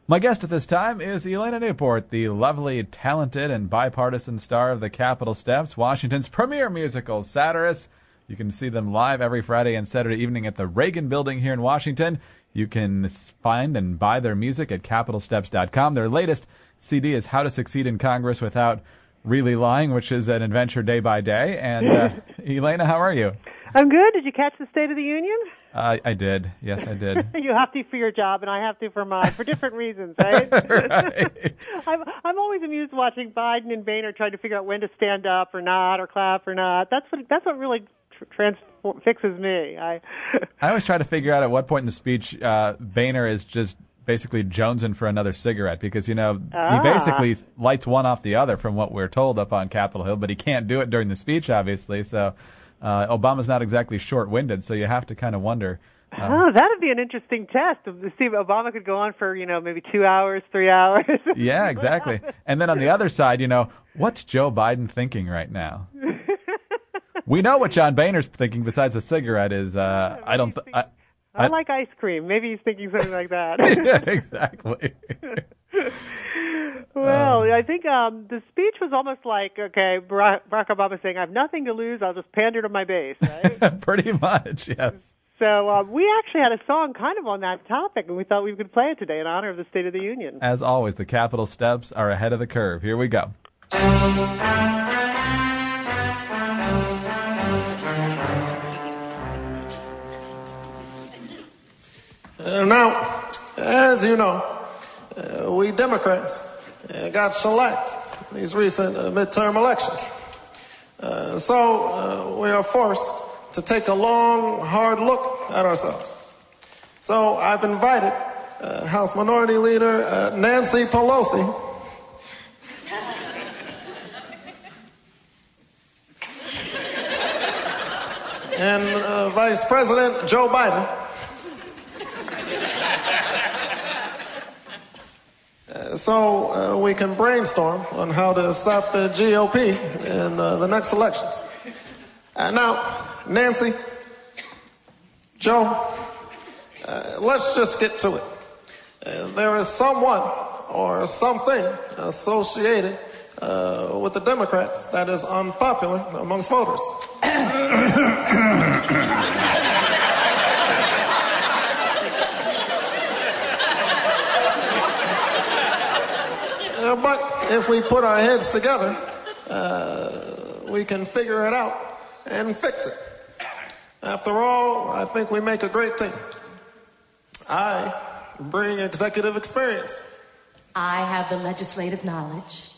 My guest at this time is Elena Newport, the lovely, talented, and bipartisan star of the Capitol Steps, Washington's premier musical satirists. You can see them live every Friday and Saturday evening at the Reagan Building here in Washington. You can find and buy their music at CapitolSteps.com. Their latest CD is How to Succeed in Congress Without Really Lying, which is an adventure day by day. And Elena, how are you? I'm good. Did you catch the State of the Union? I did. Yes, I did. You have to for your job, and I have to for mine, for different reasons, right? Right. I'm always amused watching Biden and Boehner trying to figure out when to stand up or not, or clap or not. That's what really fixes me. I always try to figure out at what point in the speech Boehner is just basically jonesing for another cigarette because, he basically lights one off the other from what we're told up on Capitol Hill, but he can't do it during the speech, obviously, so... Obama's not exactly short-winded, so you have to kind of wonder. That would be an interesting test to see if Obama could go on for, maybe 2 hours, 3 hours. Yeah, exactly. And then on the other side, what's Joe Biden thinking right now? We know what John Boehner's thinking besides the cigarette is, I like ice cream. Maybe he's thinking something like that. Yeah, exactly. Well, I think the speech was almost like, Barack Obama saying, I have nothing to lose, I'll just pander to my base, right? Pretty much, yes. So we actually had a song kind of on that topic, and we thought we could play it today in honor of the State of the Union. As always, the Capitol Steps are ahead of the curve. Here we go. Now, as you know, we Democrats got shellacked these recent midterm elections. So we are forced to take a long, hard look at ourselves. So I've invited House Minority Leader Nancy Pelosi and Vice President Joe Biden so we can brainstorm on how to stop the GOP in the next elections. Now, Nancy, Joe, let's just get to it. There is someone or something associated with the Democrats that is unpopular amongst voters. But if we put our heads together, we can figure it out and fix it. After all, I think we make a great team. I bring executive experience. I have the legislative knowledge.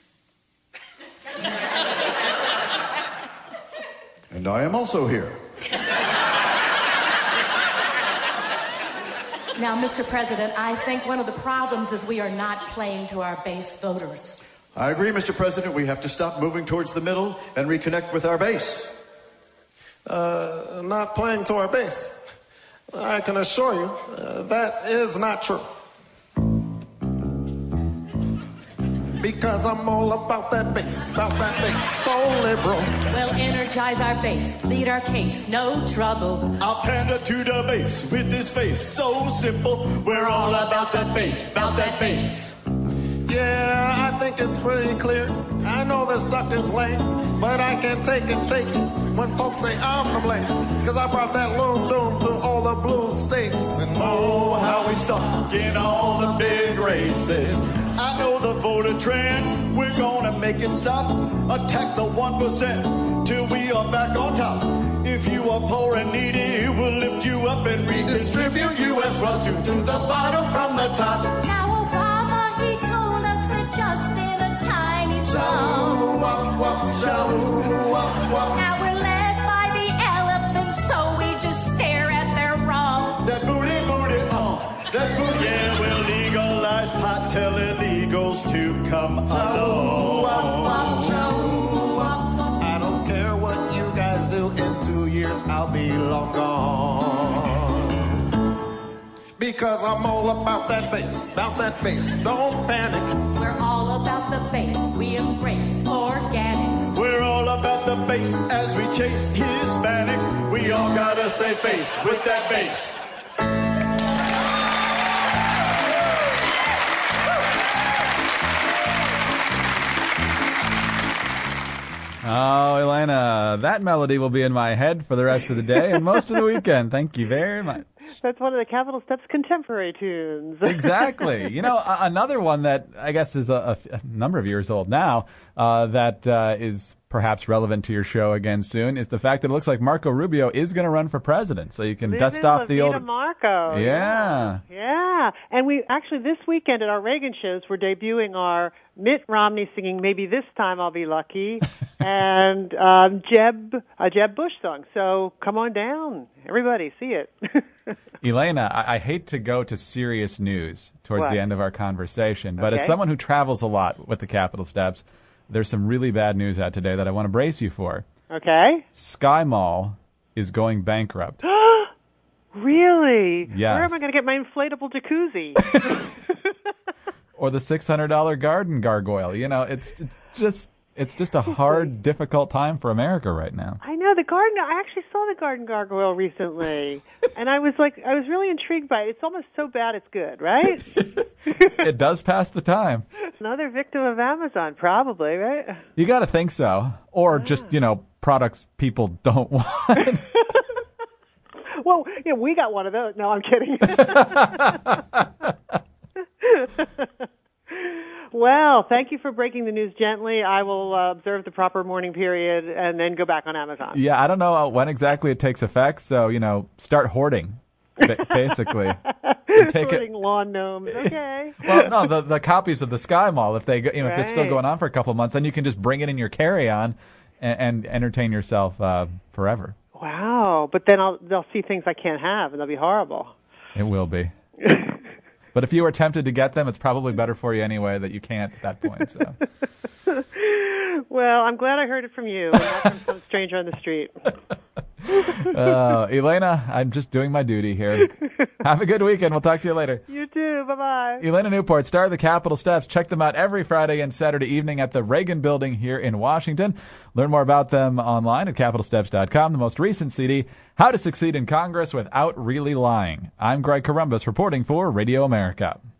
And I am also here. Now, Mr. President, I think one of the problems is we are not playing to our base voters. I agree, Mr. President. We have to stop moving towards the middle and reconnect with our base. Not playing to our base. I can assure you that is not true. Because I'm all about that bass, so liberal. We'll energize our base, plead our case, no trouble. I'll pander to the base with this face, so simple. We're all about that bass, Yeah, I think it's pretty clear. I know this duck is lame, but I can take it when folks say I'm to blame. Cause I brought that loom doom to all the blue states. And oh, how we suck in all the big races. I know the voter trend, we're gonna make it stop. Attack the 1% till we are back on top. If you are poor and needy, we'll lift you up and redistribute U.S. wealth to the bottom from the top. Now Obama, he told us that just in a tiny song. Now we're led by the elephant, so we just stare at their wrong. That booty, that booty, yeah, we'll legalize pot, tell illegals to come along. I don't care what you guys do, in 2 years I'll be long gone. Because I'm all about that bass, don't panic. We're all about the bass, we embrace organics. We're all about the bass as we chase Hispanics. We all gotta say bass with that bass. Oh, Elena, that melody will be in my head for the rest of the day and most of the weekend. Thank you very much. That's one of the Capitol Steps contemporary tunes. Exactly. You know, another one that I guess is a number of years old now that is perhaps relevant to your show again soon is the fact that it looks like Marco Rubio is going to run for president. So you can dust off the old... Marco. Yeah. Yeah. And we actually, this weekend at our Reagan shows, we're debuting our Mitt Romney singing Maybe This Time I'll Be Lucky and a Jeb Bush song. So come on down. Everybody, see it. Elena, I hate to go to serious news towards the end of our conversation, but as someone who travels a lot with the Capitol Steps, there's some really bad news out today that I want to brace you for. Okay. Sky Mall is going bankrupt. Really? Yes. Where am I going to get my inflatable jacuzzi? Or the $600 garden gargoyle. You know, it's just a hard, difficult time for America right now. I know I actually saw the garden gargoyle recently, and I was really intrigued by it. It's almost so bad it's good, right? It does pass the time. Another victim of Amazon, probably, right? You got to think so, or just products people don't want. Well, we got one of those. No, I'm kidding. Well, thank you for breaking the news gently. I will observe the proper mourning period and then go back on Amazon. Yeah, I don't know when exactly it takes effect, so, start hoarding, basically. Hoarding lawn gnomes, okay. Well, no, the copies of the Sky Mall, if if it's still going on for a couple of months, then you can just bring it in your carry-on and entertain yourself forever. Wow, but then they'll see things I can't have, and they'll be horrible. It will be. But if you are tempted to get them, it's probably better for you anyway that you can't at that point. So. Well, I'm glad I heard it from you, and not from some stranger on the street. Elena, I'm just doing my duty here. Have a good weekend. We'll talk to you later. You too. Bye-bye. Elena Newport, star of the Capitol Steps. Check them out every Friday and Saturday evening at the Reagan Building here in Washington. Learn more about them online at CapitolSteps.com. The most recent CD, How to Succeed in Congress Without Really Lying. I'm Greg Corombos reporting for Radio America.